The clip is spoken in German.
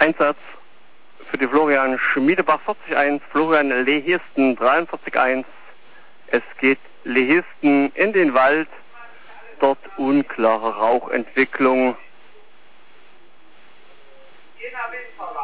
Einsatz für die Florian Schmiedebach 40-1, Florian Lehirsten 43-1. Es geht Lehirsten in den Wald, dort unklare Rauchentwicklung.